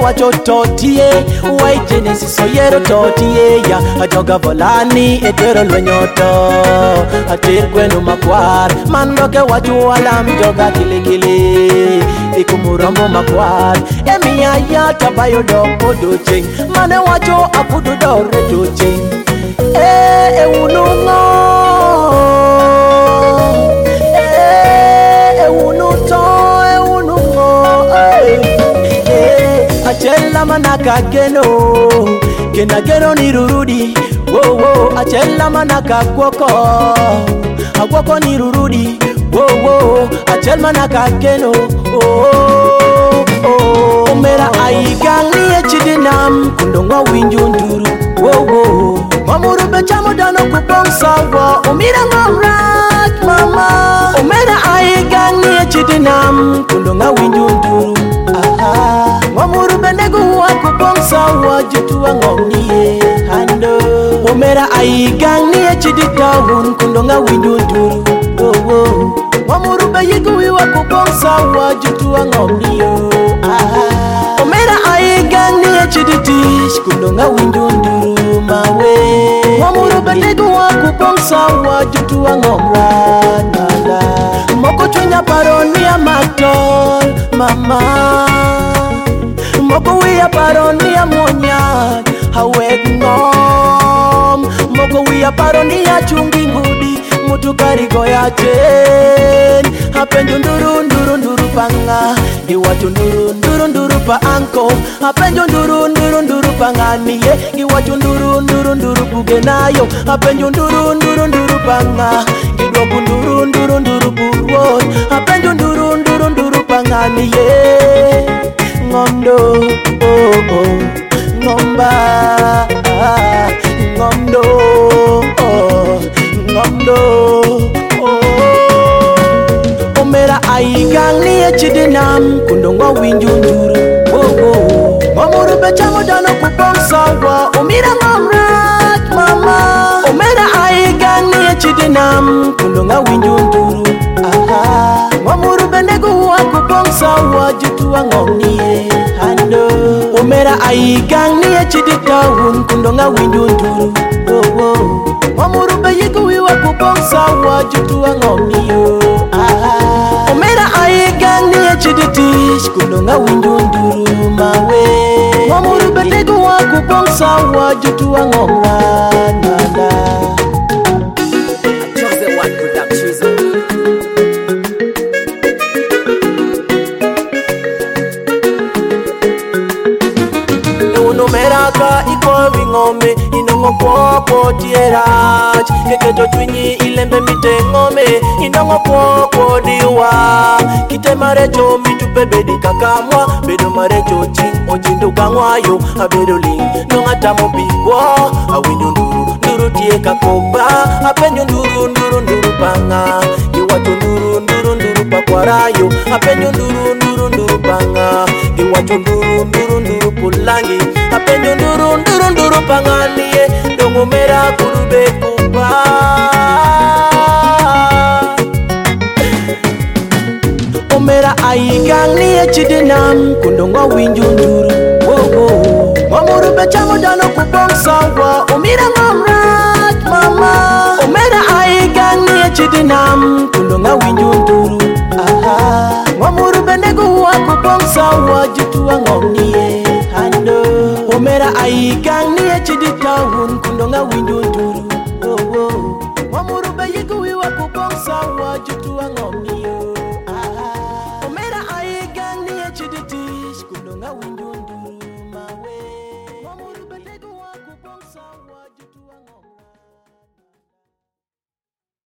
wacho totie White Genesis oyero totie ya ajoga volani edwero lwenyoto atir gweno makwar mandoke wacho alam joga kilikili ikumurombo makwar emiya ya tabayo doko docheng mane wacho afudu dore docheng unungo Achela manaka keno kena keno nirurudi wo achela manaka kwoko nirurudi wo achela manaka keno omera aigangi echidinam kundonga winju nduru wo mamuru bechamo dano kubongsa wo omira ngomrat mama omera aigangi echidinam kundonga winju nduru Mamuru benegu wa kubongsa wa jutu wa ngomnie hando Omera aigang ni echidita hun kundonga windu nduru Mamuru beyigu wa kubongsa wa jutu wa ngomnie Omera aigang ni echiditish kundonga windu nduru mawe Mamuru benegu wa kubongsa wa jutu wa ngomra nanda Moko chunya paroni ya matol mama Moko wia paroni ya monya hawek ngom Moko wia paroni ya chungi ngudi mutukari goya chen Hapenjo nduru panga Iwacho nduru pa anko Hapenjo nduru panga niye Iwacho nduru bugenayo Hapenjo nduru panga Idwaku nduru burwot Hapenjo nduru panga niye Ngomdo, ngomba, ngomdo, ngomdo, Omera aigang ni echidinam kundonga winju nduru Mamuru bechamo dano kubongsa wa omira ngomrat mama Omera aigang ni echidinam kundonga winju nduru Mamuru benegu wa kubongsa wa jutu wa ngomnie hando Omera aigang ni echidita hun kundonga windu nduru Mamuru beyigu wa kubongsa wa jutu wa ngomnie Omera aigang ni echiditish kundonga windu nduru mawe Mamuru benegu wa kubongsa wa jutu wa ngomra nanda Meraka iko vingome inongo kwoko tierach Keketo chwinyi ilembe mite ngome inongo kwoko diwa Kite marecho mitupe bedi kakamwa Bedo marecho ching ochindu kangwayo Abedo ling nongata mopigwa Awinyo nduru tie kakoba Apenyo nduru panga Iwato nduru pakwarayo Apenyo nduru panga Iwato nduru pulangi Apenyo nduru panganie Dongo mera kurube kupa Omera aigang ni echidinam kundonga winju nduru Mamuru bechamo dano kubongsa wa omira ngomrat mama Omera aigang ni echidinam kundonga winju nduru Mamuru benegu wa kubongsa wa jutu wa ngomnie hando Omera aigang ni echidita hun kundonga windu nduru Mamuru beyigu wa kubongsa wa jutu wa ngomnie Omera aigang ni echiditish kundonga windu